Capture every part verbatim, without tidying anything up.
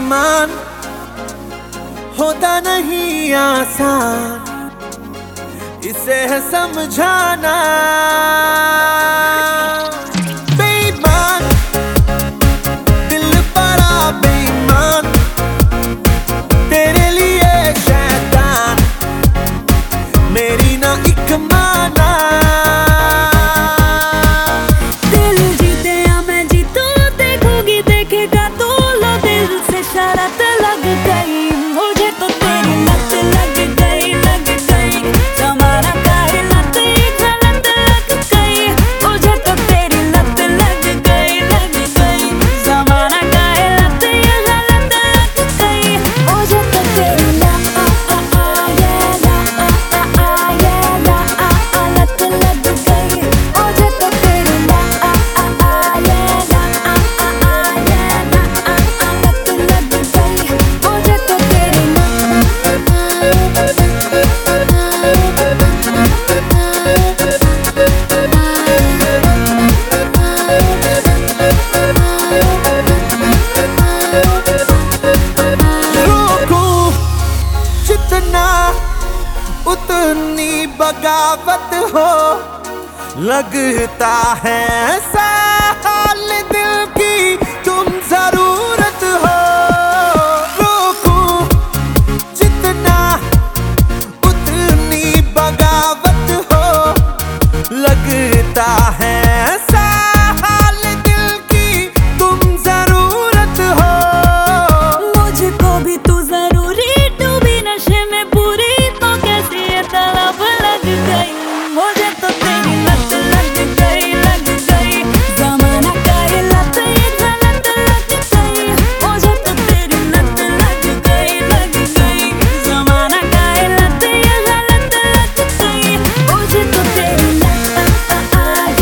बेईमान होता नहीं आसान, इसे है समझाना। बेईमान दिल बड़ा बेईमान, तेरे लिए शैतान मेरी ना एक माना। दिल जीते या मैं जीतूं, देखोगी देखेगा तू, लो दिल से शरारत लग गई मुझे तो तेरी लत लग गई लग गई। जमाना काहे लत गलत लग गई मुझे तो तेरी लत लग गई लग गई। जमाना काहे लत गलत लग गई मुझे तो तेरी लत लत लग गई मुझे तो तेरी उतनी बगावत हो, लगता है ऐसा हाल दिल की तुम जरूरत हो। रोकूं जितना उतनी बगावत हो, लगता है ऐसा हाल दिल की तुम जरूरत हो। मुझको भी तू जरूरी, डूबी नशे में पूरी तो कैसी ये तलब लग गई मुझे तो तेरी लत लग गई लग गई। जमाना काहे लत गलत लग गई मुझे तो तेरी लत लग गई लग गई। जमाना काहे लत गलत लग गई मुझे तो तेरी लत लत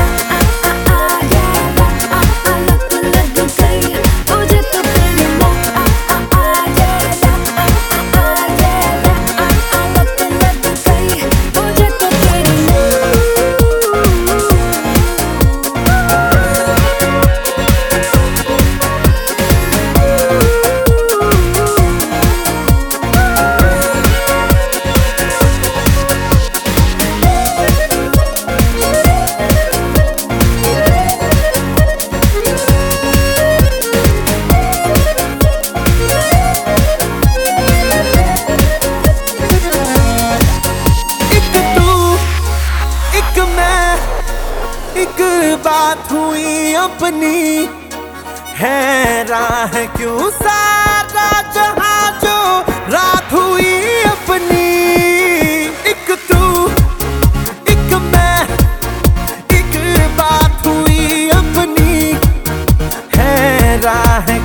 लग गई मुझे तो तेरी एक बात हुई अपनी, हैरान है क्यों सारा जहां जो रात हुई अपनी। एक तू एक मैं, एक बात हुई अपनी, हैरान है